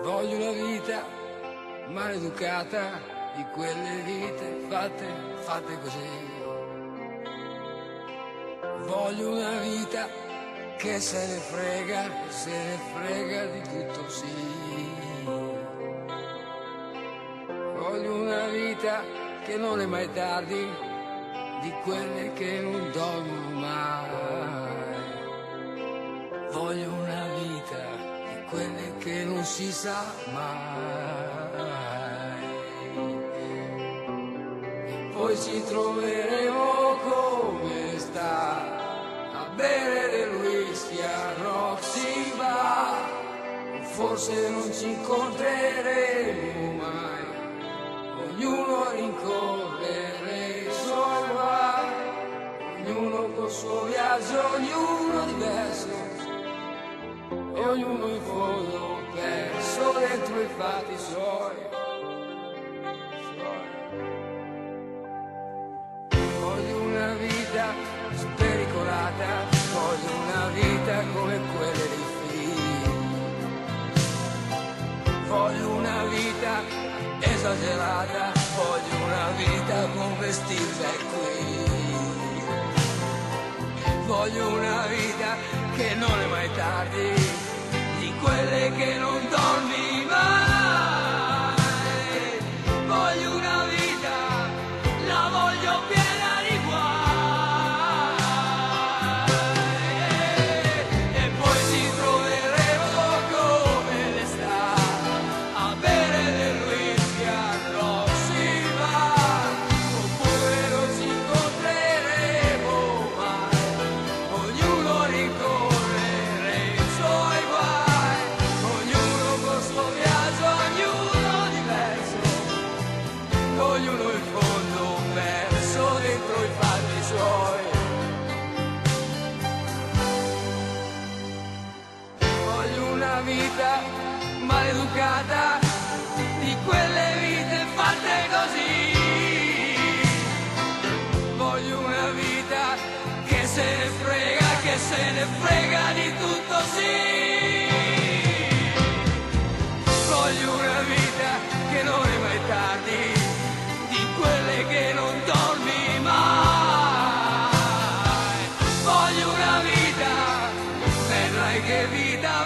Voglio una vita maleducata, di quelle vite fatte così. Voglio una vita che se ne frega di tutto, sì. Voglio una vita che non è mai tardi, di quelle che non dormono mai. Voglio una vita di quelle che non si sa mai. E poi ci troveremo come sta a bere del whisky a Roxy Bar. Forse non ci incontreremo mai, ognuno a rincorrere i suoi guai, ognuno col suo viaggio, ognuno diverso, e ognuno in fondo perso dentro i fatti suoi. Voglio una vita spericolata, voglio una vita come quelle dei film. Voglio una vita esagerata, voglio una vita con vestiti qui. Voglio una vita che non è mai tardi, di quelle che non dormi mai. Voglio una vita, la voglio piena di guai. E poi ci troveremo come l'estate a bere del whisky a Roxy Bar. Oppure non ci incontreremo mai, ognuno a rincorrere i suoi guai, ognuno col suo viaggio, ognuno diverso, ognuno in fondo perso dentro i fatti suoi. Voglio una vita maleducata, di quelle vite fatte così. Voglio una vita che se ne frega di tutto, sì. Voglio una vita che non è mai tardi, di quelle che non dormi mai. Voglio una vita, vedrai che vita